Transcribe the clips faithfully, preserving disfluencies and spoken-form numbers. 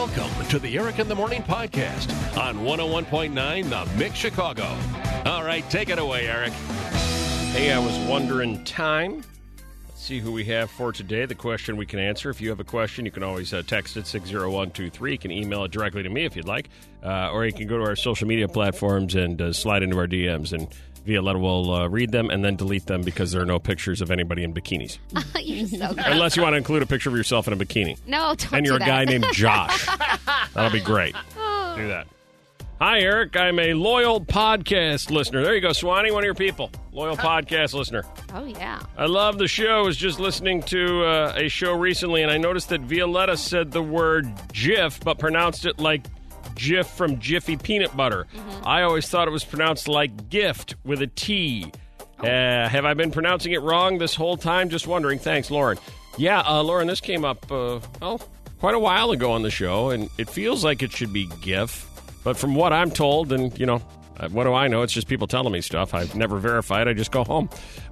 Welcome to the Eric in the Morning podcast on one oh one point nine The Mix Chicago. All right, take it away, Eric. Hey, I was wondering time. Let's see who we have for today. The question we can answer. If you have a question, you can always uh, text it six oh one two three. You can email it directly to me if you'd like. Uh, or you can go to our social media platforms and uh, slide into our D Ms. And Violetta will uh, read them and then delete them because there are no pictures of anybody in bikinis. You're so good. Unless you want to include a picture of yourself in a bikini. No, don't And do you're a that. guy named Josh. That'll be great. Do that. Hi, Eric. I'm a loyal podcast listener. There you go, Swanee, one of your people. Loyal podcast listener. Oh, yeah. I love the show. I was just listening to uh, a show recently, and I noticed that Violetta said the word Jif, but pronounced it like Jif from Jiffy Peanut Butter. Mm-hmm. I always thought it was pronounced like gift with a T. Oh. Uh, have I been pronouncing it wrong this whole time? Just wondering. Thanks, Lauren. Yeah, uh, Lauren, this came up, uh, well, quite a while ago on the show, and it feels like it should be GIF. But from what I'm told, and, you know, what do I know? It's just people telling me stuff. I've never verified. I just go home.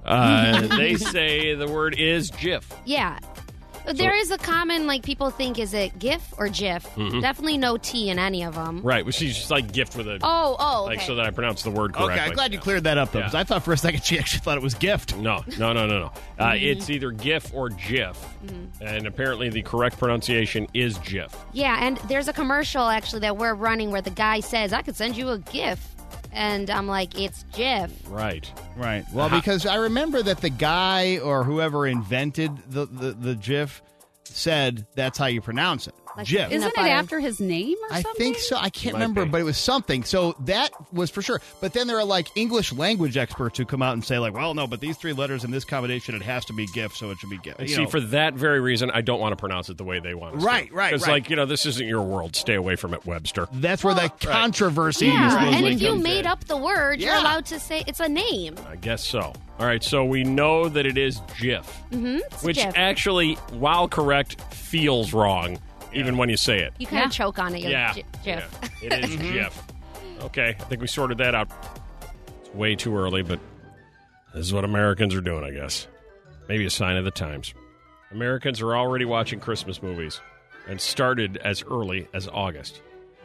Uh, they say the word is GIF. Yeah. There is a common, like, people think, is it GIF or GIF? Mm-hmm. Definitely no T in any of them. Right. Well, she's just like gift with a... Oh, oh, Like, okay. so that I pronounce the word correctly. Okay, I'm glad you cleared that up, though, because yeah. I thought for a second she actually thought it was gift. No, no, no, no, no. Uh, Mm-hmm. It's either GIF or GIF. Mm-hmm. And apparently the correct pronunciation is GIF. Yeah, and there's a commercial, actually, that we're running where the guy says, I could send you a GIF. And I'm like, it's GIF. Right. Right. Well, uh-huh. because I remember that the guy or whoever invented the, the, the GIF said that's how you pronounce it. Like GIF. Isn't it after his name or I something? think so. I can't Might remember, be. but it was something. So that was for sure. But then there are like English language experts who come out and say like, well, no, but these three letters in this combination, it has to be GIF, so it should be GIF. And You see, know. for that very reason, I don't want to pronounce it the way they want us Right, to. right, It's right. like, you know, this isn't your world. Stay away from it, Webster. That's where Well, the controversy Yeah, supposedly and if you comes made in. up the word, you're Yeah. allowed to say it's a name. I guess so. All right, so we know that it is GIF. Mm-hmm. It's Which GIF. actually, while correct, feels wrong, even when you say it. You kind Yeah. of choke on it. You're Yeah. G- yeah. GIF. It is GIF. Okay, I think we sorted that out. It's way too early, but this is what Americans are doing, I guess. Maybe a sign of the times. Americans are already watching Christmas movies and started as early as August.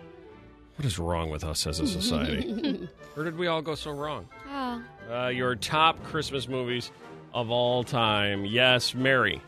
What is wrong with us as a society? Where did we all go so wrong? Oh. Uh, your top Christmas movies of all time. Yes, Mary.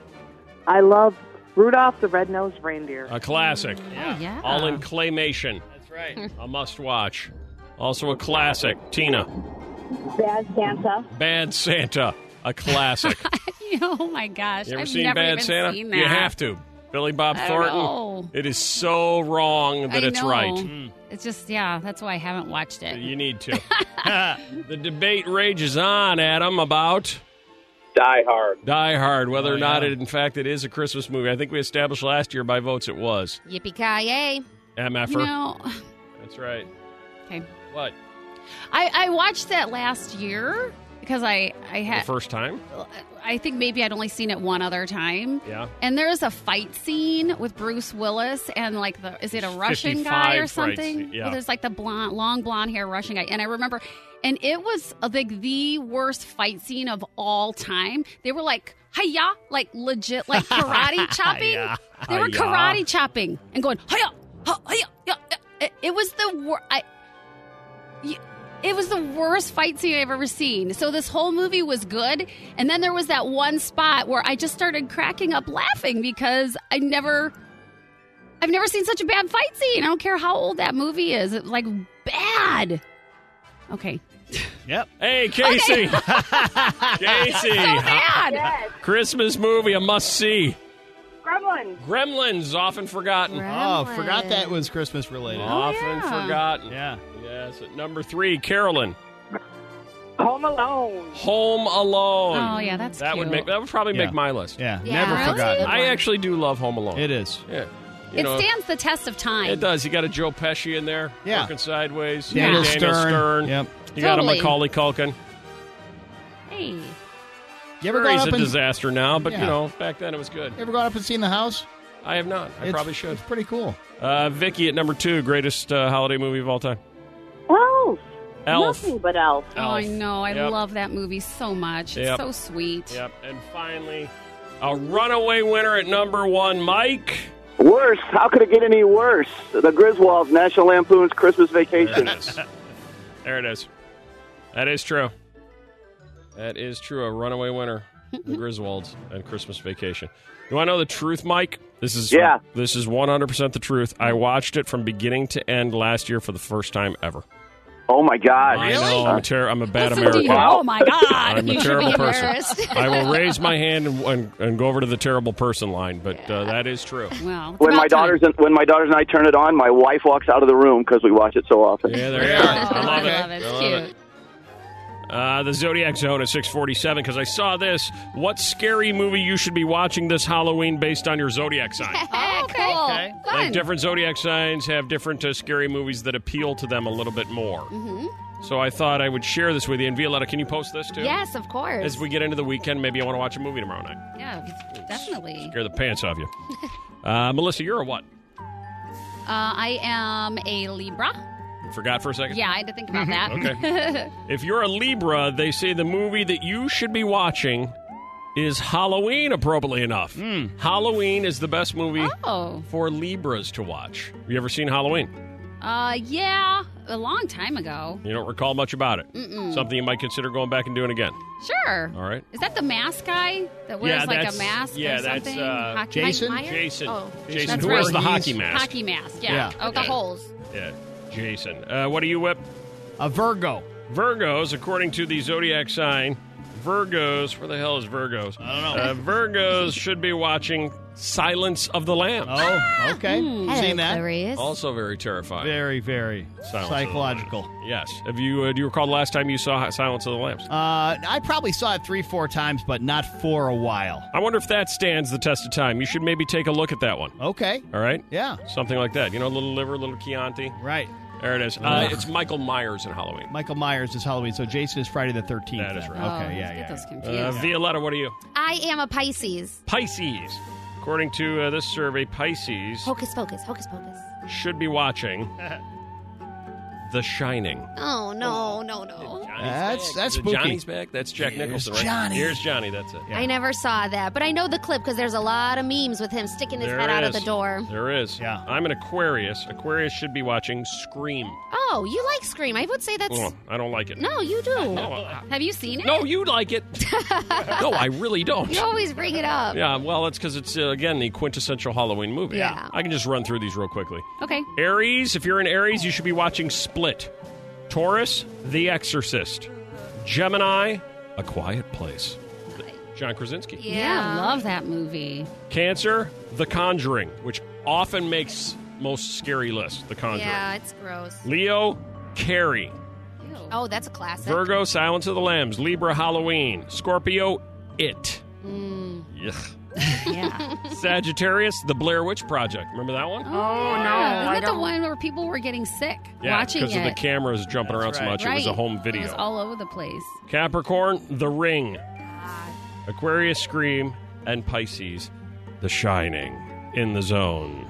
I love Rudolph the Red-Nosed Reindeer. A classic. Oh, yeah. All in claymation. That's right. A must-watch. Also a classic. Tina. Bad Santa. Bad Santa. A classic. Oh, my gosh. You ever I've seen never Bad even Santa? seen that. You have to. Billy Bob I don't Thornton. know. It is so wrong that I it's know. right. It's just, yeah, that's why I haven't watched it. You need to. The debate rages on, Adam, about Die Hard. Die Hard, whether Oh, or not yeah. it, in fact, it is a Christmas movie. I think we established last year by votes it was. Yippee-ki-yay. M F You er. know, That's right. okay. What? I, I watched that last year because I, I The had, first time? I think maybe I'd only seen it one other time. Yeah. And there's a fight scene with Bruce Willis and like the is it a Russian guy or fifty-five fights, something? yeah. Well, there's like the blonde, long blonde hair Russian guy, and I remember, and it was uh, like the worst fight scene of all time. They were like, hiya, like legit, like karate chopping. Hiya. They were Hiya. karate chopping and going hiya, ha, hiya, ya, ya. It, it was the worst. I. y- It was the worst fight scene I've ever seen. So this whole movie was good. And then there was that one spot where I just started cracking up laughing because I never, I've never seen such a bad fight scene. I don't care how old that movie is. It's like bad. Okay. Yep. Hey, Casey. Casey. So bad. Yes. Christmas movie, a must-see. Gremlins. Gremlins, often forgotten. Oh, forgot that was Christmas related. Often yeah. forgotten. Yeah. Yes. At number three, Carolyn. Home Alone. Home Alone. Oh, yeah, that's that would cute. make that would probably Yeah. make my list. Yeah. Yeah. Never Really? forgotten. I actually do love Home Alone. It is. Yeah. You It know, stands the test of time. It does. You got a Joe Pesci in there, Yeah. working sideways. Daniel You got Daniel Stern. Stern. Yep. You got a Totally. Macaulay Culkin. Hey. You ever Sure, gone he's up a and disaster now, but Yeah. you know, back then it was good. you ever gone up and seen the house? I have not. I It's- probably should. It's pretty cool. Uh, Vicky at number two, greatest uh, holiday movie of all time. Elf. Elf. Nothing but Elf. Oh, I Elf. know. I Yep. love that movie so much. It's Yep. so sweet. Yep. And finally, a runaway winner at number one, Mike. Worse? How could it get any worse? The Griswolds, National Lampoon's Christmas Vacation. There it is. There it is. That is true. That is true. A runaway winner. The Griswolds and Christmas Vacation. You want to know the truth, Mike? This is Yeah. This is one hundred percent the truth. I watched it from beginning to end last year for the first time ever. Oh, my God. I know. I'm a, ter- I'm a bad Listen to American. you. Oh, my God. I'm a You should terrible be person. embarrassed. I will raise my hand and, and, and go over to the terrible person line, but uh, that is true. Well, it's When about my time. daughters and when my daughters and I turn it on, my wife walks out of the room because we watch it so often. Yeah, there you are. I I love it. love it. It's I love cute. it. Uh, the Zodiac Zone at six forty-seven, because I saw this. What scary movie you should be watching this Halloween based on your Zodiac sign? Oh, cool. Okay. Fun. Like different Zodiac signs have different uh, scary movies that appeal to them a little bit more. Mm-hmm. So I thought I would share this with you. And Violetta, can you post this too? Yes, of course. As we get into the weekend, maybe I want to watch a movie tomorrow night. Yeah, definitely. Scare the pants off you. uh, Melissa, you're a what? Uh, I am a Libra. You forgot for a second? Yeah, I had to think about that. Okay. If you're a Libra, they say the movie that you should be watching is Halloween, appropriately enough. Halloween is the best movie Oh. for Libras to watch. Have you ever seen Halloween? Uh, yeah, a long time ago. You don't recall much about it. Mm-mm. Something you might consider going back and doing again. Sure. All right. Is that the mask guy that wears Yeah, like that's- a mask yeah, or that's, something? uh, Hockey Jason? Mike Myers? Jason. Oh. Jason, That's who wears right. the He's- hockey mask. Hockey mask, yeah. Yeah. With the Okay. holes. Yeah, Jason. Uh, what do you whip? A Virgo. Virgos, according to the zodiac sign, Virgos, where the hell is Virgos? I don't know. Uh, Virgos should be watching Silence of the Lambs. Oh, okay. Hello, Seen that? Clarice. Also very terrifying. Very, very Silence of the psychological. Lambs. Yes. Have you? Uh, do you recall the last time you saw Silence of the Lambs? Uh, I probably saw it three, four times, but not for a while. I wonder if that stands the test of time. You should maybe take a look at that one. Okay. All right? Yeah. Something like that. You know, a little liver, a little Chianti. Right. There it is. Uh, it's Michael Myers in Halloween. Michael Myers is Halloween, so Jason is Friday the thirteenth. That is then. right. Oh, Okay, yeah, let's yeah. get those yeah. confused. Uh, Violetta, what are you? I am a Pisces. Pisces. According to uh, this survey, Pisces Hocus pocus, hocus pocus. should be watching The Shining. Oh, no, no, no. That's- that's Is it spooky. Johnny's back. That's Jack Here's Nicholson, right? Johnny. Here's Johnny. That's it. I never saw that, but I know the clip because there's a lot of memes with him sticking his There head out of is. the door. There is. Yeah. I'm an Aquarius. Aquarius should be watching Scream. Oh, you like Scream. I would say that's... Oh, I don't like it. No, you do. No, I- Have you seen it? no, you like it. No, I really don't. You always bring it up. Yeah, well, it's because it's, uh, again, the quintessential Halloween movie. Yeah. I can just run through these real quickly. Okay. Aries, if you're an Aries, you should be watching Split. Taurus, The Exorcist. Gemini, A Quiet Place. John Krasinski. Yeah, love that movie. Cancer, The Conjuring, which often makes most scary lists. The Conjuring. Yeah, it's gross. Leo, Carrie. Ew. Oh, that's a classic. Virgo, Silence of the Lambs. Libra, Halloween. Scorpio, It. Mm. Yuck. Yeah. Sagittarius, The Blair Witch Project. Remember that one? Oh, no. Isn't that the don't. one where people were getting sick Yeah, watching because it? of the cameras jumping around so right. much. It was a Right. home video. It was all over the place. Capricorn, The Ring. Aquarius, Scream. And Pisces, The Shining. In the Zone.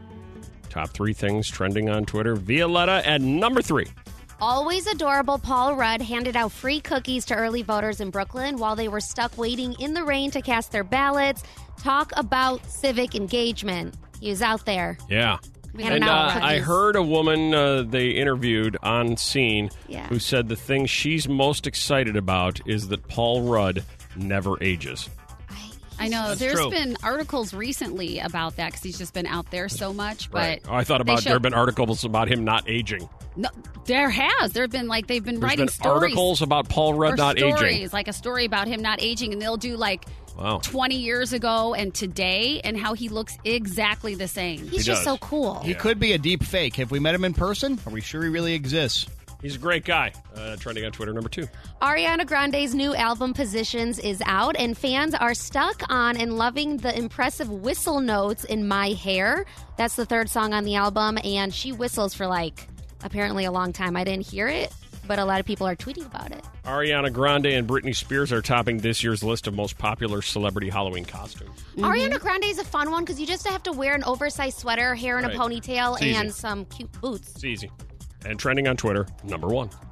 Top three things trending on Twitter. Violetta at number three. Always adorable Paul Rudd handed out free cookies to early voters in Brooklyn while they were stuck waiting in the rain to cast their ballots. Talk about civic engagement. He was out there. Yeah. Handing And out uh, I cookies. heard a woman uh, they interviewed on scene Yeah. who said the thing she's most excited about is that Paul Rudd never ages. I know. That's There's true. been articles recently about that because he's just been out there so much. But Oh, I thought they about there have showed- been articles about him not aging. No, there has. There have been like they've been There's writing been stories articles about Paul Rudd or not stories, aging. like a story about him not aging, and they'll do like Wow. twenty years ago and today, and how he looks exactly the same. He's He just does. so cool. He could be a deep fake. Have we met him in person? Are we sure he really exists? He's a great guy. Uh, trending on Twitter, number two. Ariana Grande's new album Positions is out, and fans are stuck on and loving the impressive whistle notes in My Hair. That's the third song on the album, and she whistles for like apparently a long time. I didn't hear it, but a lot of people are tweeting about it. Ariana Grande and Britney Spears are topping this year's list of most popular celebrity Halloween costumes. Ariana Grande is a fun one because you just have to wear an oversized sweater, hair in Right. a ponytail, It's easy. and some cute boots. It's easy. And trending on Twitter, number one.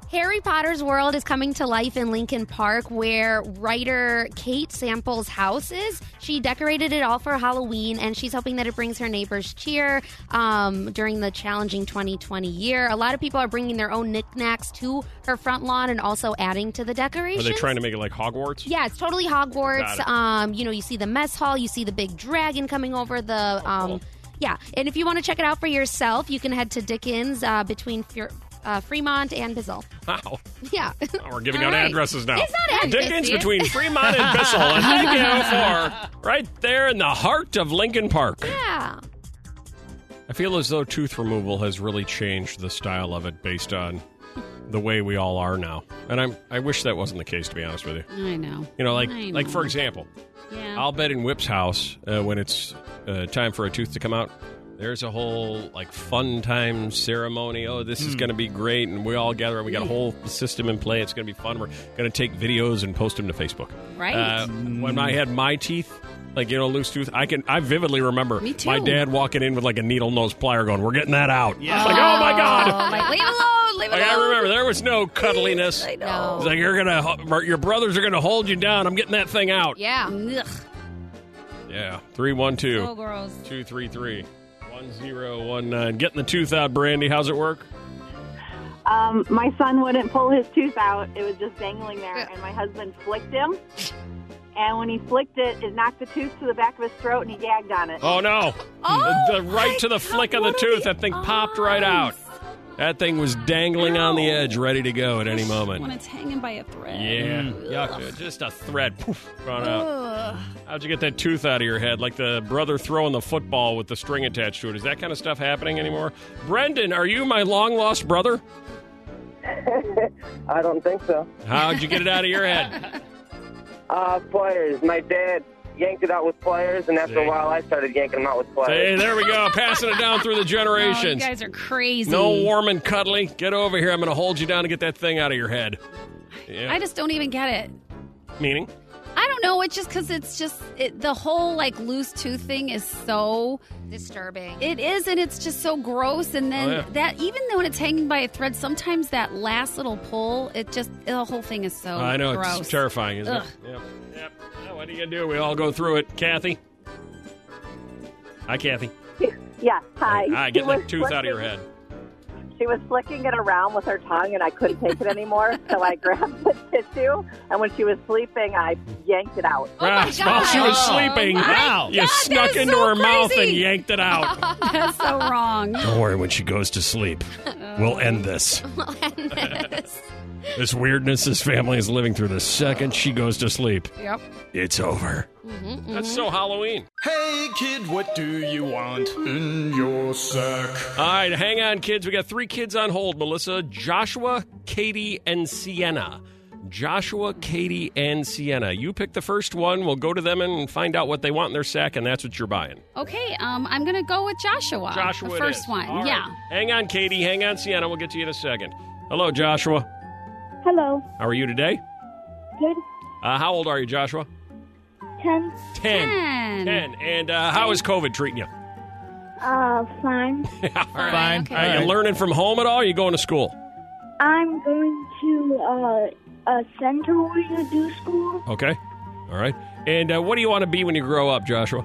Harry Potter's world is coming to life in Lincoln Park, where writer Kate Sample's house is. She decorated it all for Halloween, and she's hoping that it brings her neighbors cheer um, during the challenging twenty twenty year. A lot of people are bringing their own knickknacks to her front lawn and also adding to the decorations. Are they trying to make it like Hogwarts? Yeah, it's totally Hogwarts. Got it. Um, you know, you see the mess hall, you see the big dragon coming over the. Um, cool. Yeah, and if you want to check it out for yourself, you can head to Dickens uh, between F- uh, Fremont and Bissell. Wow. Yeah. Oh, we're giving All out right. addresses now. It's not address, Dickens dude. between Fremont and Bissell. And thank you for right there in the heart of Lincoln Park. Yeah. I feel as though tooth removal has really changed the style of it based on the way we all are now. And I'm I wish that wasn't the case, to be honest with you. I know. You know, like I like know. for example, Yeah. I'll bet in Whip's house uh, when it's uh, time for a tooth to come out, there's a whole like fun time ceremony. Oh, this is going to be great, and we all gather and we got a whole system in play. It's going to be fun. We're going to take videos and post them to Facebook. Right. Uh, when I had my teeth, like you know, loose tooth, I can I vividly remember Me too. my dad walking in with like a needle nose plier, going, "We're getting that out." Yeah. Like, oh my Oh, god. like, leave it alone. Leave it Like, I alone. remember there was no cuddliness. I No. know. It's like you're gonna, your brothers are gonna hold you down. I'm getting that thing out. Yeah. Ugh. Yeah, three one two. So gross. Two three three one zero one nine. Getting the tooth out, Brandy. How's it work? Um, my son wouldn't pull his tooth out. It was just dangling there, and my husband flicked him. And when he flicked it, it knocked the tooth to the back of his throat, and he gagged on it. Oh no! Oh, the, the right to the flick of the tooth. That thing popped right out. That thing was dangling on the edge, ready to go at any When moment. it's hanging by a thread. Yeah, Mm, yuck. Just a thread, poof, gone out. How'd you get that tooth out of your head? Like the brother throwing the football with the string attached to it. Is that kind of stuff happening anymore? Brendan, are you my long lost brother? I don't think so. How'd you get it out of your head? Uh, pliers. My dad yanked it out with pliers, and after See? a while, I started yanking them out with Hey, pliers. there we go. Passing it down through the Oh, you generations. guys are crazy. No warm and cuddly. Get over here. I'm going to hold you down and get that thing out of your head. Yeah. I just don't even get it. Meaning? I don't know. It's just because it's just it, the whole like loose tooth thing is so Disturbing. it is, and it's just so gross. And then Oh, yeah. that even though it's hanging by a thread, sometimes that last little pull, it just the whole thing is so I know. gross. It's terrifying, isn't Ugh. it? Yep. Yep. Well, what are you going to do? We all go through it. Kathy? Hi, Kathy. Yeah, hi. All right, She get was that tooth out of your flicking- head. She was flicking it around with her tongue, and I couldn't take it anymore, so I grabbed the tissue, and when she was sleeping, I yanked it out. Oh my Ah, while she was God. sleeping, Oh my Wow. you God, snuck that is into so her mouth and crazy. yanked it out. That's so wrong. Don't worry, when she goes to sleep, we'll end this. This weirdness this family is living through the second she goes to sleep. Yep. It's over. That's so Halloween. Hey kid, what do you want in your sack? All right, hang on, kids. We got three kids on hold, Melissa. Joshua, Katie, and Sienna. Joshua, Katie, and Sienna. You pick the first one. We'll go to them and find out what they want in their sack, and that's what you're buying. Okay. Um, I'm gonna go with Joshua. Joshua, the it first is. one. All right. Yeah. Hang on, Katie. Hang on, Sienna. We'll get to you in a second. Hello, Joshua. Hello. How are you today? Good. Uh, how old are you, Joshua? Ten. Ten. Ten. Ten. And uh, how is COVID treating you? Uh, fine. all right. Fine. Okay. Are you All right. learning from home at all? Or are you going to school? I'm going to uh, a center where you do school. Okay. All right. And uh, what do you want to be when you grow up, Joshua?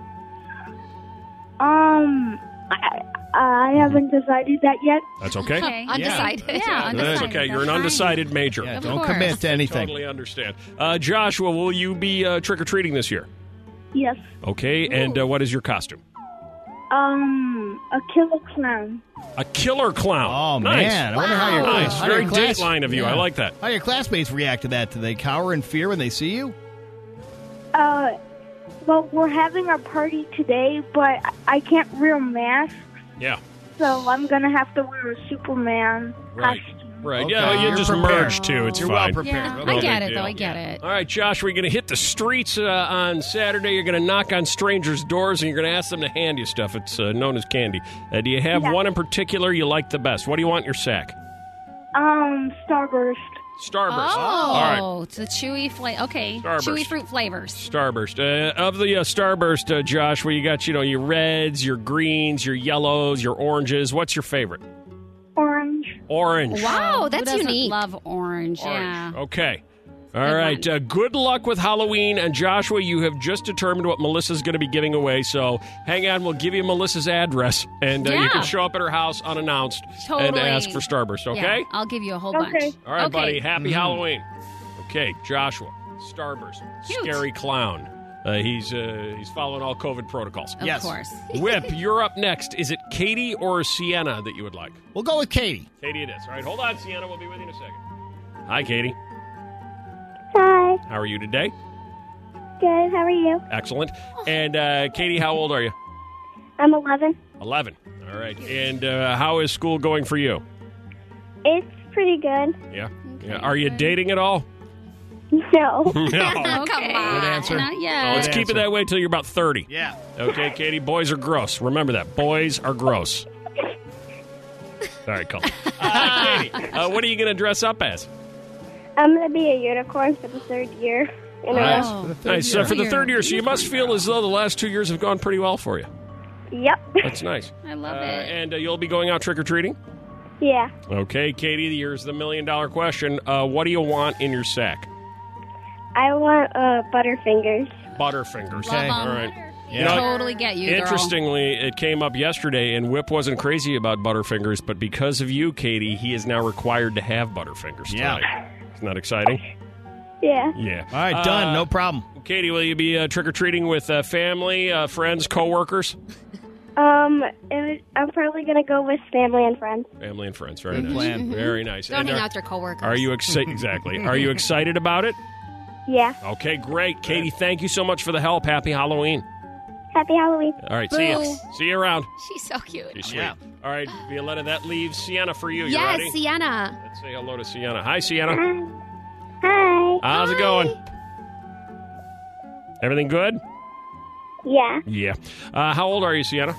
Um, I, I haven't decided that yet. That's okay. Okay. Undecided. Yeah. That's undecided. okay. You're an That's undecided major. Yeah, Of don't course. commit to anything. Totally understand. Uh, Joshua, will you be uh, trick-or-treating this year? Yes. Okay. And uh, what is your costume? Um, a killer clown. A killer clown. Oh, Nice. man. I wonder how your, Nice. how Very your class, Dateline of you. I like that. How your classmates react to that? Do they cower in fear when they see you? Uh, well, we're having a party today, but I can't wear a mask, Yeah. so I'm gonna have to wear a Superman Right. costume. Right. Okay, Yeah, you you're just prepared. merge too. It's You're fine. well prepared. Yeah, Okay. I No get big it, though. deal. I get it. All right, Josh, we're going to hit the streets uh, on Saturday. You're going to knock on strangers' doors and you're going to ask them to hand you stuff. It's uh, known as candy. Uh, do you have Yeah. one in particular you like the best? What do you want in your sack? Um, Starburst. Starburst. Oh, All right. it's a chewy flavor. Okay, Starburst. chewy fruit flavors. Starburst. Uh, of the uh, Starburst, uh, Josh, where you got, you know, your reds, your greens, your yellows, your oranges. What's your favorite? Orange. Orange. Wow, Who that's doesn't unique. Love orange. Yeah. Okay. All Good right. Uh, good luck with Halloween. And Joshua, you have just determined what Melissa's going to be giving away. So hang on. We'll give you Melissa's address. And uh, you Yeah. can show up at her house unannounced and Totally. ask for Starburst. Okay? Yeah, I'll give you a whole Okay. bunch. All right, okay. buddy. Happy Halloween. Okay, Joshua, Starburst, Cute. Scary Clown. Uh, he's uh, he's following all COVID protocols. Of Yes. course. Whip, you're up next. Is it Katie or Sienna that you would like? We'll go with Katie. Katie it is. All right, hold on, Sienna. We'll be with you in a second. Hi, Katie. Hi. How are you today? Good. How are you? Excellent. And uh, Katie, how old are you? I'm eleven. eleven. All right. And uh, how is school going for you? It's pretty good. Yeah. yeah. Are you dating at all? No. No. Okay. Good answer. Not Oh, yet. let's Good keep it answer. that way till you're about thirty. Yeah. Okay, Katie, boys are gross. Remember that. Boys are gross. All right, cool. Uh, Katie, uh, what are you going to dress up as? I'm going to be a unicorn for the third year in a Nice. row. Oh. Nice. So for the third year, so you must feel as though the last two years have gone pretty well for you. Yep. That's nice. I love Uh, it. and uh, you'll be going out trick-or-treating? Yeah. Okay, Katie, here's the million-dollar question. Uh, what do you want in your sack? I want uh, Butterfingers. Butterfingers. Love 'em. All right. I You know, totally get you, girl. Interestingly, it came up yesterday, and Whip wasn't crazy about Butterfingers, but because of you, Katie, he is now required to have Butterfingers Yeah. tonight. Isn't that exciting? Yeah. Yeah. All right, done. Uh, No problem. Katie, will you be uh, trick-or-treating with uh, family, uh, friends, coworkers? Um, it was, I'm probably going to go with family and friends. Family and friends. Very Good nice. plan. Very nice. Don't And hang are, out with your coworkers. are you excited? Exactly. Are you excited about it? Yeah. Okay, great. Katie, thank you so much for the help. Happy Halloween. Happy Halloween. All right, see you. Boo. See you around. She's so cute. She's sweet. Yeah. All right, Violetta, that leaves Sienna for you. You Yes, ready? Sienna. Let's say hello to Sienna. Hi, Sienna. Hi. How's it going? Everything good? Yeah. Yeah. Uh, how old are you, Sienna?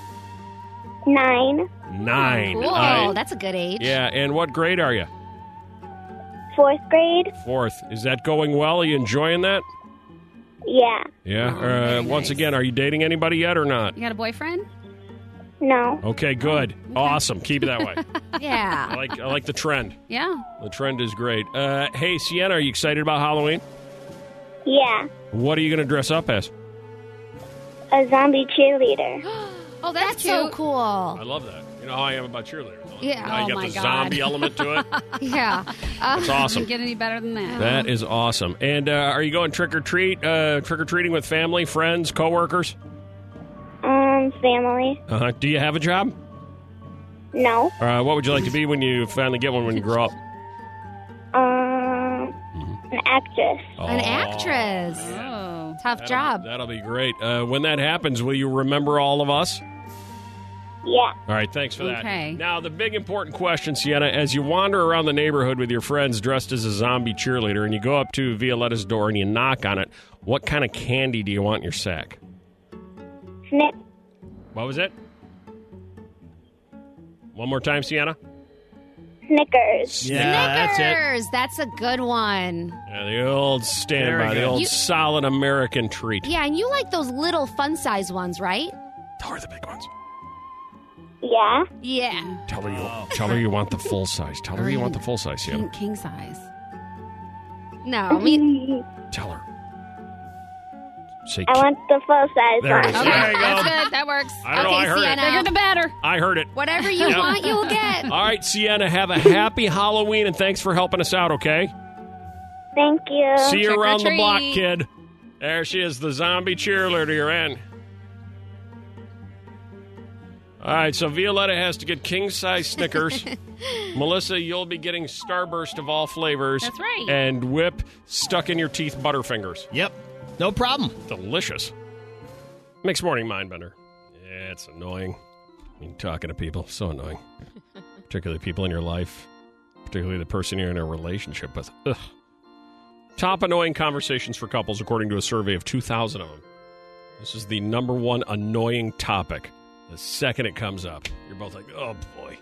Nine. Nine. Cool. Uh, That's a good age. yeah, and what grade are you? Fourth grade. Fourth. Is that going well? Are you enjoying that? Yeah. Yeah. Oh, uh, very once nice. again, are you dating anybody yet or not? You got a boyfriend? No. Okay, good. Awesome. Keep it that way. I Yeah. like I like the trend. Yeah. The trend is great. Uh, hey, Sienna, are you excited about Halloween? Yeah. What are you going to dress up as? A zombie cheerleader. Oh, that's, That's cute. so cool. I love that. You know how I am about cheerleaders. Yeah. Now you Oh, got my the God. zombie element to it. Yeah. Uh, That's awesome. Doesn't get any better than that. That is awesome. And uh, are you going trick or treat? Uh, trick or treating with family, friends, coworkers? Um, family. Uh-huh. Do you have a job? No. Uh, what would you like to be when you finally get one when you grow up? Um, an actress. An Oh, actress. Oh. Tough that'll- job. That'll be great. Uh, when that happens, will you remember all of us? Yeah. All right, thanks for that. Okay. Now, the big important question, Sienna, as you wander around the neighborhood with your friends dressed as a zombie cheerleader and you go up to Violetta's door and you knock on it, what kind of candy do you want in your sack? Snip. What was it? One more time, Sienna. Snickers. Yeah, that's it. Snickers. That's a good one. Yeah, the old standby, Very the good. old You- solid American treat. Yeah, and you like those little fun size ones, right? Tell her the big ones. Yeah. Yeah. Tell her you, tell her you want the full size. Tell her you want the full size, Sienna. King, king size. No, I mean, Tell her. Say, I want the full size There it one. is. Okay, There you go. that's good. That works. I don't know, Okay, I heard Sienna. it. Bigger the better. I heard it. whatever you Yep. want, you'll get. All right, Sienna, have a happy Halloween, and thanks for helping us out, okay? Thank you. See you Trick or around the block, treat. kid. There she is, the zombie cheerleader you're in. All right, so Violetta has to get king-size Snickers. Melissa, you'll be getting Starburst of all flavors. That's right. And Whip, stuck in your teeth Butterfingers. Yep. No problem. Delicious. Makes morning mind bender. Yeah, it's annoying. I mean, talking to people, so annoying. Particularly people in your life. Particularly the person you're in a relationship with. Ugh. Top annoying conversations for couples, according to a survey of two thousand of them. This is the number one annoying topic. The second it comes up, you're both like, oh, boy.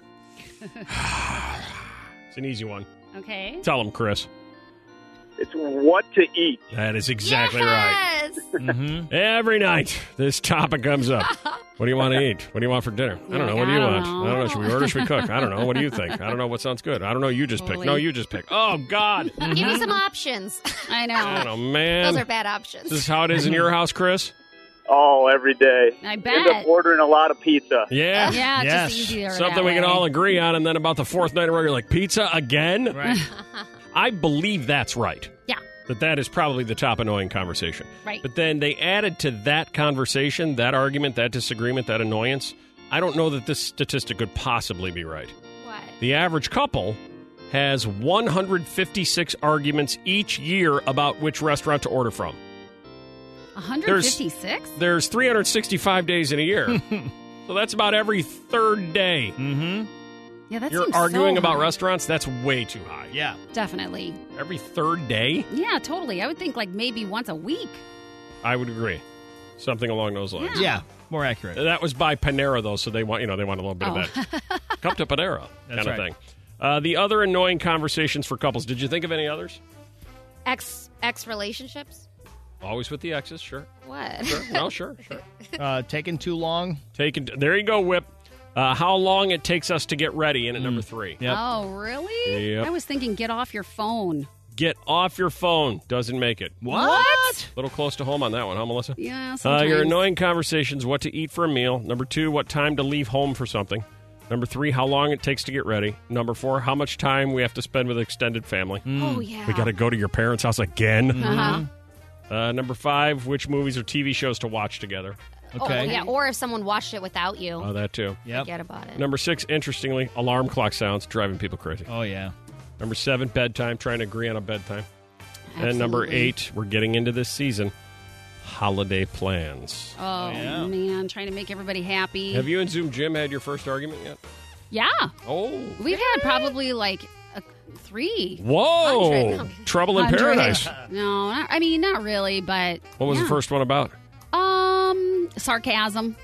It's an easy one. Okay. Tell them, Chris. It's what to eat. That is exactly right. Yes. Mm-hmm. Every night, this topic comes up. What do you want to eat? What do you want for dinner? I don't know. What do you I don't want? know. I don't know. Should we order? Should we cook? I don't know. What do you think? I don't know what sounds good. I don't know. You just pick. Totally. No, you just pick. Oh, God. Give me some options. I know. I don't know, man. Those are bad options. This is how it is in your house, Chris? Oh, every day. I End bet. up ordering a lot of pizza. Yeah. Yeah, it's Yes. just easier. Something that we can way. all agree on, and then about the fourth night in a row, you're like, pizza again? Right. I believe that's right. Yeah. That that is probably the top annoying conversation. Right. But then they added to that conversation, that argument, that disagreement, that annoyance. I don't know that this statistic could possibly be right. What? The average couple has one hundred fifty-six arguments each year about which restaurant to order from. one hundred fifty-six? There's three hundred sixty-five days in a year. So that's about every third day. Mm-hmm. Yeah, that You're seems arguing so about high. restaurants? That's way too high. Yeah. Definitely. Every third day? Yeah, totally. I would think like maybe once a week. I would agree. Something along those lines. Yeah. More accurate. That was by Panera, though, so they want you know they want a little bit Oh. of that. Come to Panera That's kind of right. thing. Uh, the other annoying conversations for couples. Did you think of any others? Ex ex relationships? Always with the exes, sure. What? Sure. No, sure, sure. Uh, taking too long. Taking there you go, Whip. Uh, how long it takes us to get ready in at number three. Yep. Oh, really? Yep. I was thinking get off your phone. Get off your phone. Doesn't make it. What? A little close to home on that one, huh, Melissa? Yeah, Uh, sometimes. your annoying conversations, what to eat for a meal. Number two, what time to leave home for something. Number three, how long it takes to get ready. Number four, how much time we have to spend with extended family. Oh, yeah. We got to go to your parents' house again. Uh-huh. Uh, number five, which movies or T V shows to watch together. Okay. Oh, yeah. Or if someone watched it without you, Oh, that too. Yep. forget about it. Number six, interestingly, alarm clock sounds, driving people crazy. Oh, yeah. Number seven, bedtime, trying to agree on a bedtime. And number Absolutely. eight, we're getting into this season, holiday plans. Oh, yeah. man. Trying to make everybody happy. Have you and Zoom Jim had your first argument yet? Yeah. Oh. We've had probably like a, three. Whoa. Hundred. Trouble in Hundred. paradise. No, not, I mean, not really, but. What was yeah. the first one about? Um, sarcasm.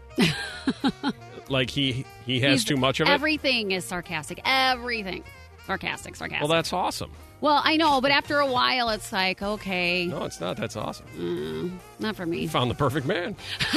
Like he he has He's- too much of it? Everything is sarcastic. Everything. Sarcastic, sarcastic. Well, that's awesome. Well, I know, but after a while, it's like, okay, No, it's not. That's awesome. mm, not for me. You found the perfect man.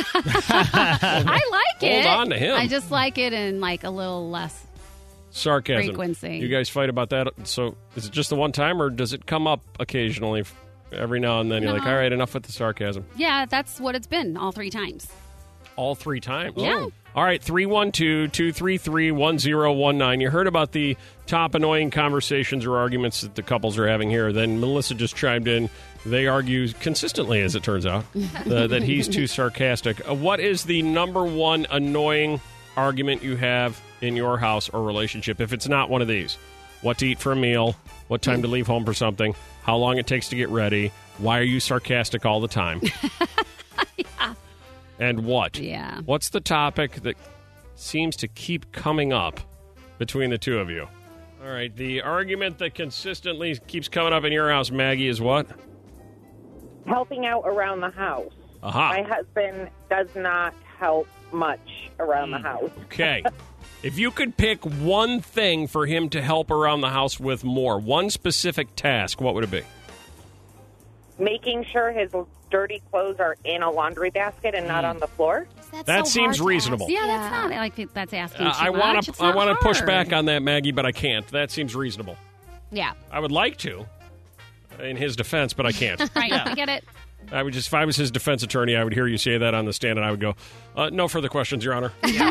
I like Hold it. on to him. I just like it in like a little less. Sarcasm. Frequency. You guys fight about that. So is it just the one time, or does it come up occasionally? Every now and then you're like, No. all right, enough with the sarcasm. Yeah, that's what it's been all three times. All three times. Yeah. Oh. All right, three one two, two three three, one zero one nine. You heard about the top annoying conversations or arguments that the couples are having here. Then Melissa just chimed in. They argue consistently, as it turns out, uh, that he's too sarcastic. Uh, what is the number one annoying argument you have in your house or relationship? If it's not one of these, what to eat for a meal, what time to leave home for something, how long it takes to get ready, why are you sarcastic all the time? Yeah. And what? Yeah. What's the topic that seems to keep coming up between the two of you? All right, the argument that consistently keeps coming up in your house, Maggie, is what? Helping out around the house. Aha. My husband does not help much around the house. Okay. If you could pick one thing for him to help around the house with more, one specific task, what would it be? Making sure his dirty clothes are in a laundry basket and not on the floor. That's That so seems hard to reasonable. ask. Yeah, that's not like that's asking. Uh, too I want much. to It's I not want to push hard. back on that, Maggie, but I can't. That seems reasonable. Yeah. I would like to, in his defense, but I can't. Right, I get it. I would just, if I was his defense attorney, I would hear you say that on the stand, and I would go, uh, "No further questions, Your Honor."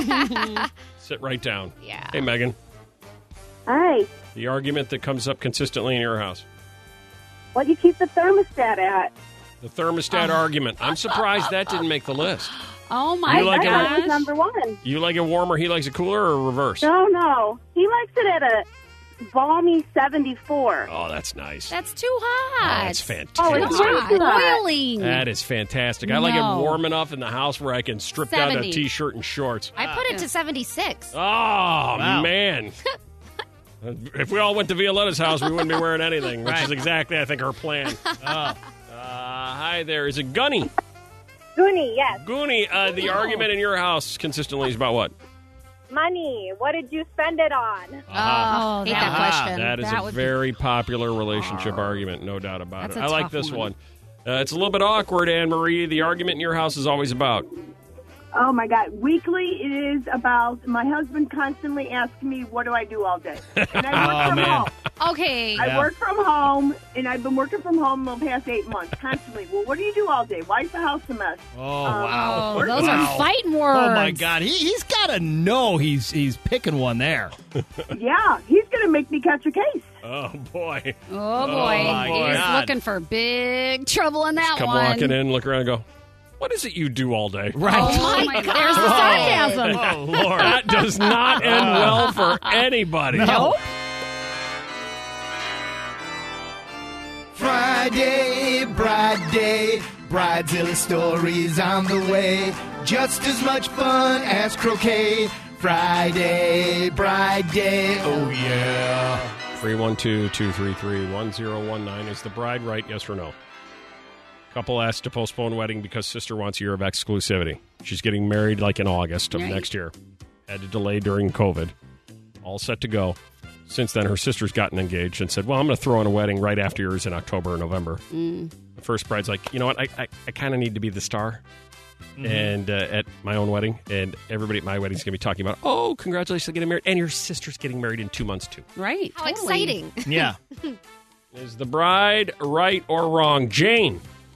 Sit right down. Yeah. Hey, Megan. Hi. The argument that comes up consistently in your house. What do you keep the thermostat at? The thermostat argument. I'm surprised that didn't make the list. Oh my You like it- That was gosh! number one. You like it warmer, he likes it cooler, or reverse? No, no. He likes it at a balmy seventy-four. Oh, that's nice. That's too Oh, hot. that's Oh, fantastic. it's way too hot. boiling. That is fantastic. I like No. it warm enough in the house where I can strip down to a seventy. T-shirt and shorts. I put it to seventy-six. Oh, man. If we all went to Violetta's house, we wouldn't be wearing anything, which is exactly, I think, her plan. Oh. Uh, hi there. Is it Gunny? Goonie, yes. Goonie, uh, the argument in your house consistently is about what? Money. What did you spend it on? Oh, Hate that, that question. That is That a would be- very popular relationship argument, no doubt about That's it. a I like tough this one. one. Uh, it's a little bit awkward, Anne Marie. The argument in your house is always about. Oh, my God. Weekly, it is about my husband constantly asking me, what do I do all day? And I work Oh, from man. home. Okay. I Yeah. work from home, and I've been working from home the past eight months, constantly. Well, what do you do all day? Why is the house a mess? Oh, Um, wow. Oh, those Wow. are fighting words. Oh, my God. He, he's got to know he's he's picking one there. Yeah, he's going to make me catch a case. Oh, boy. Oh, boy. my He's God. looking for big trouble in that Come one. walking in, look around and go, what is it you do all day? Right. Oh, my God. There's the sarcasm. Oh, Lord. That does not end well for anybody. No. Friday, Bride Day, Bridezilla stories on the way. Just as much fun as croquet. Friday, Bride Day, oh yeah. three one two, two three three, one zero one nine. Is the bride right, yes or no? Couple asked to postpone wedding because sister wants a year of exclusivity. She's getting married like in August of Right. next year. Had to delay during COVID. All set to go. Since then, her sister's gotten engaged and said, well, I'm going to throw in a wedding right after yours in October or November. Mm. The first bride's like, you know what? I, I, I kind of need to be the star. And uh, at my own wedding, and everybody at my wedding is going to be talking about, oh, congratulations on getting married. And your sister's getting married in two months, too. Right. How totally. exciting. Yeah. Is the bride right or wrong? Jane.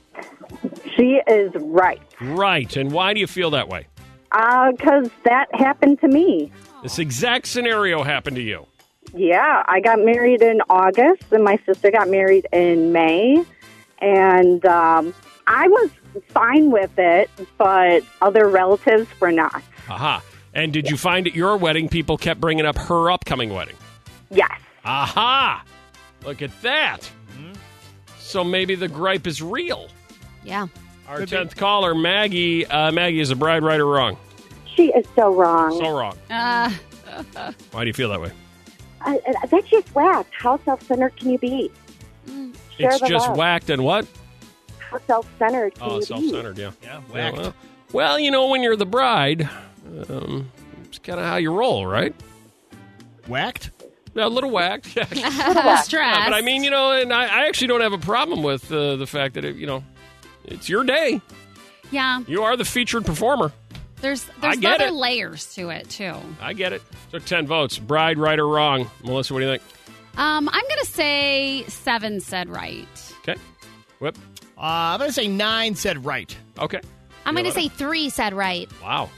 She is right. Right. And why do you feel that way? Because that happened to me. This exact scenario happened to you. Yeah, I got married in August, and my sister got married in May. And um, I was fine with it, but other relatives were not. Aha. And did you find at your wedding people kept bringing up her upcoming wedding? Yes. Aha. Look at that. So maybe the gripe is real. Yeah. Our tenth caller, Maggie. Uh, Maggie, is a bride right or wrong? She is so wrong. So wrong. Uh, Why do you feel that way? Uh, uh, that's just whacked. How self-centered can you be? Share It's the just love. whacked and what? How self-centered can Oh, you self-centered, yeah. Yeah, Yeah, whacked. well, well, you know, when you're the bride, um, it's kind of how you roll, right? Whacked? Yeah, a little whacked. Yeah. Stressed. Yeah, but I mean, you know, and I, I actually don't have a problem with uh, the fact that, it, you know, it's your day. Yeah. You are the featured performer. There's I there's get other it. layers to it, too. I get it. Took ten votes. Bride, right or wrong? Melissa, what do you think? Um, I'm going to say seven said right. Okay. Whip. Uh, I'm going to say nine said right. Okay. I'm going to Violetta? say three said right. Wow.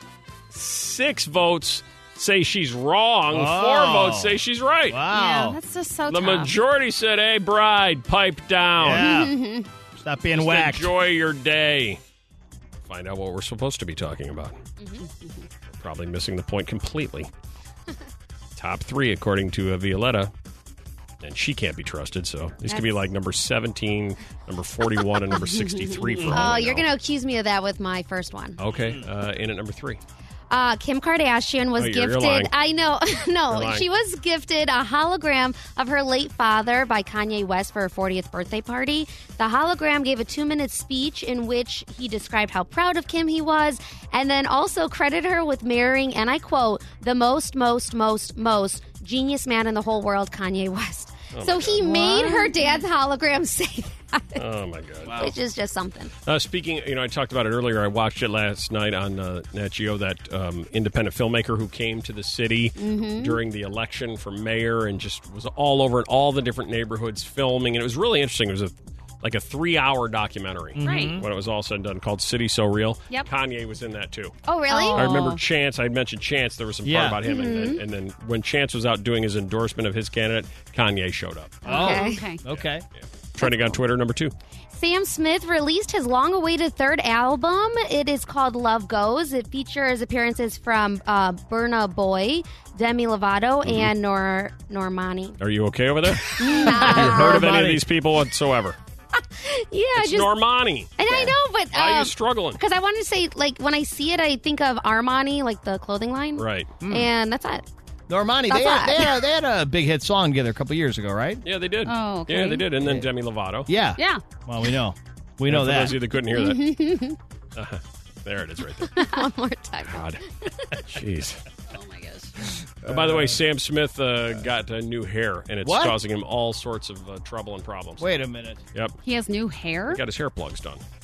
Six votes say she's wrong. Oh. Four votes say she's right. Wow. Yeah, that's just so The tough. majority said, hey, bride, pipe down. Yeah. Stop being Just whacked. enjoy your day. Find out what we're supposed to be talking about. Probably missing the point completely. Top three, according to uh, Violetta. And she can't be trusted, so this could be like number seventeen, number forty-one, and number sixty-three for all Oh, I you're know. going to accuse me of that with my first one. Okay, uh, in at number three. Uh, Kim Kardashian was Oh, you're- you're gifted. lying. I know, You're no, lying. she was gifted a hologram of her late father by Kanye West for her fortieth birthday party. The hologram gave a two-minute speech in which he described how proud of Kim he was, and then also credited her with marrying, and I quote, the most, most, most, most genius man in the whole world, Kanye West. Oh, so my he God. made What? her dad's hologram say that, Oh, my God. which is just something. Uh, speaking, you know, I talked about it earlier. I watched it last night on uh, Nat Geo, that um, independent filmmaker who came to the city Mm-hmm. during the election for mayor and just was all over in all the different neighborhoods filming. And it was really interesting. It was a like a three-hour documentary. Right. When it was all said and done, called City So Real. Yep. Kanye was in that, too. Oh, really? Oh. I remember Chance. I had mentioned Chance. There was some Yeah. part about him. And, then, and then when Chance was out doing his endorsement of his candidate, Kanye showed up. Oh, Okay. Okay. okay. Trending on Twitter, number two. Sam Smith released his long-awaited third album. It is called Love Goes. It features appearances from uh, Burna Boy, Demi Lovato, Mm-hmm. and Nor Normani. Are you okay over there? Have you heard of any of these people whatsoever? Yeah, It's just Normani. and I know, but Why are you um, struggling? because I wanted to say, like, when I see it, I think of Armani, like the clothing line, Right. and that's it. Normani, That's they had, odd. they, had, they had a big hit song together a couple years ago, right? Yeah, they did. Oh, okay. Yeah, they did. And then Demi Lovato. Yeah. Yeah. Well, we know. We Yeah, know for that. those of you that couldn't hear that. Uh, there it is right there. One more time. God. Jeez. Oh, my gosh. Uh, by the way, Sam Smith uh, got uh, new hair, and it's What? causing him all sorts of uh, trouble and problems. Wait a minute. Yep. He has new hair? He got his hair plugs done.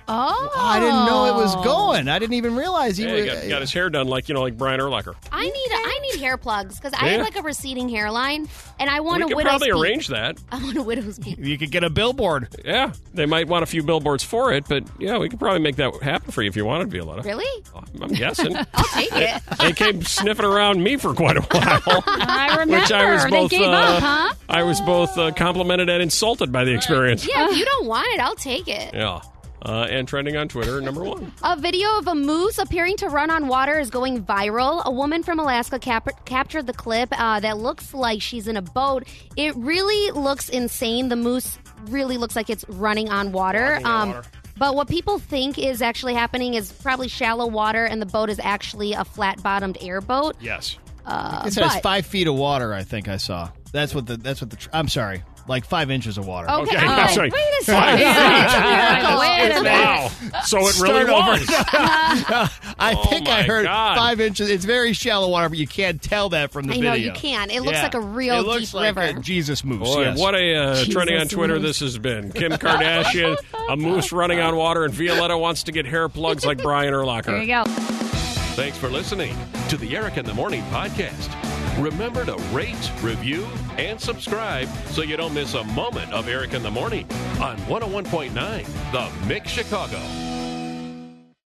Oh. I didn't know it was going. I didn't even realize he Yeah, was. he got, got his hair done like, you know, like Brian Urlacher. I need I need hair plugs because I Yeah. have like a receding hairline, and I want We a could widow's probably peak. arrange that. I want a widow's peak. You could get a billboard. Yeah, they might want a few billboards for it, but yeah, we could probably make that happen for you if you wanted, Violetta. Really? I'm guessing. I'll take it. They came sniffing around me for quite a while. I remember. Which I was They both, gave uh, up, huh? I was both uh, complimented and insulted by the experience. Yeah, if you don't want it, I'll take it. Yeah. Uh, and trending on Twitter, number one. A video of a moose appearing to run on water is going viral. A woman from Alaska cap- captured the clip uh, that looks like she's in a boat. It really looks insane. The moose really looks like it's running on water. Walking on Um, water. But what people think is actually happening is probably shallow water, and the boat is actually a flat-bottomed airboat. Yes. Uh, It says but- five feet of water. I think I saw. That's what the. That's what the. Tr- I'm sorry. Like five inches of water. Okay, Okay, oh, that's right. wait a Five second. feet. Wait a minute. Wow. So it really Start over. was. I Oh, think I my heard God. five inches. It's very shallow water, but you can't tell that from the I video. know, you can. It looks Yeah. like a real it looks deep like river. A Jesus moose. Boy, yes. what a uh, Jesus trending on Twitter moose. this has been. Kim Kardashian, a moose running on water, and Violetta wants to get hair plugs like Brian Urlacher. There you go. Thanks for listening to the Eric in the Morning podcast. Remember to rate, review, and subscribe so you don't miss a moment of Eric in the Morning on one oh one point nine The Mix Chicago.